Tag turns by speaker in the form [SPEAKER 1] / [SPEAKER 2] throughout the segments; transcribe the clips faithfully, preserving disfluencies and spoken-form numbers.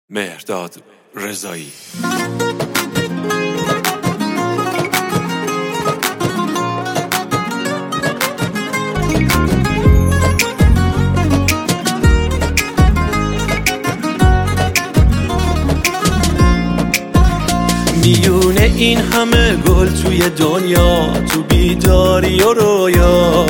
[SPEAKER 1] مهرداد رضایی.
[SPEAKER 2] میونه این همه گل توی دنیا، تو بیداری و رویا،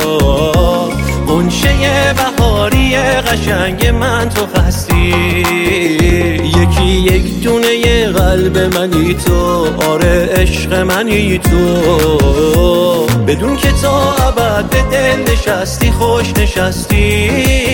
[SPEAKER 2] غنچه بهاری قشنگ من تو هستی. یکی یک دونه قلب منی تو، آره عشق منی تو، بدون که تا ابد به دل نشستی، خوش نشستی.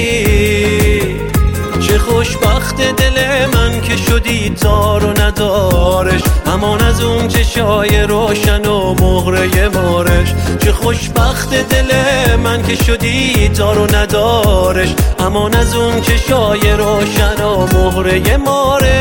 [SPEAKER 2] چه خوشبخت دل من که شدی دار و ندارش، همان از اون چشای روشن و مهره مارش. چه خوشبخت دل من که شدی دار و ندارش، همان از اون چشای روشن و مهره مارش.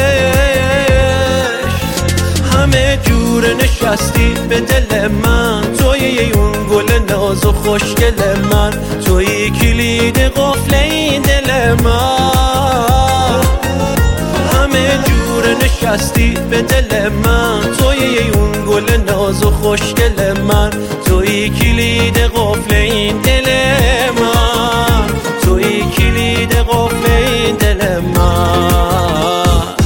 [SPEAKER 2] همه جور نشستی به دل من، توی اون گل ناز و خوشگل من، توی کلید قفل این دل من. همه جور نشستی به دل من، توی اون گل ناز و خوشگل من، توی کلید قفل این دل من، توی کلید قفل این دل من.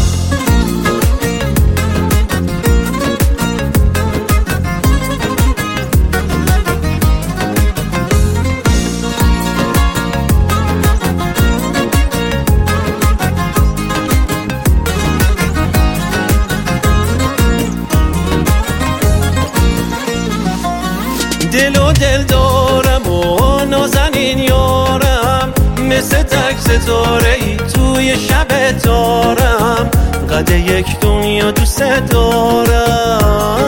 [SPEAKER 2] دل و دل دارم و نازنین یارم، مثل تک ستاره ای توی شب تارم، قد یک دنیا دوست دارم.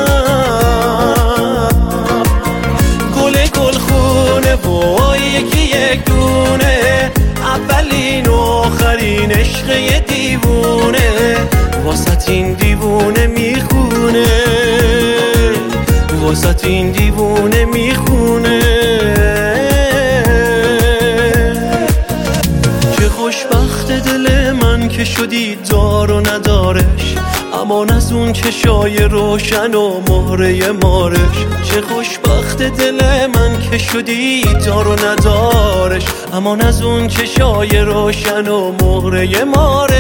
[SPEAKER 2] گل گل خونه و یکی یک دونه، اولین و آخرین عشق دیوونه، واسط این دیوونه میخونه، واسط این دیوونه میخونه. چه خوشبخت دل من که شدی دار و ندارش، امان از اون چشای روشن و مهره مارش. چه خوشبخت دل من که شدی دار و ندارش، امان از اون چشای روشن و مهره مارش.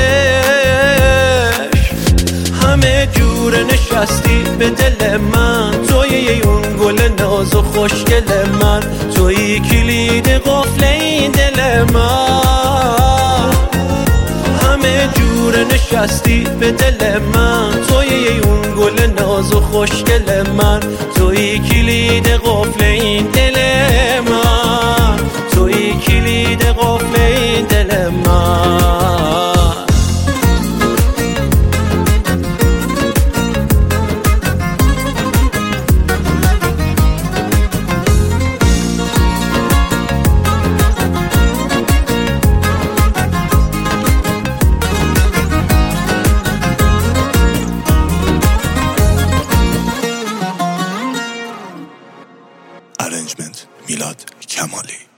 [SPEAKER 2] همه جور نشستی به دل من، توی اون گل ناز و خوشگل من، توی کلید قفل این دل من. همه جور نشستی به دل من، توی اون گل ناز و خوشگل من، توی کلید قفل این دل من، توی کلید قفل این دل من.
[SPEAKER 3] Arrangement میلاد کمالی.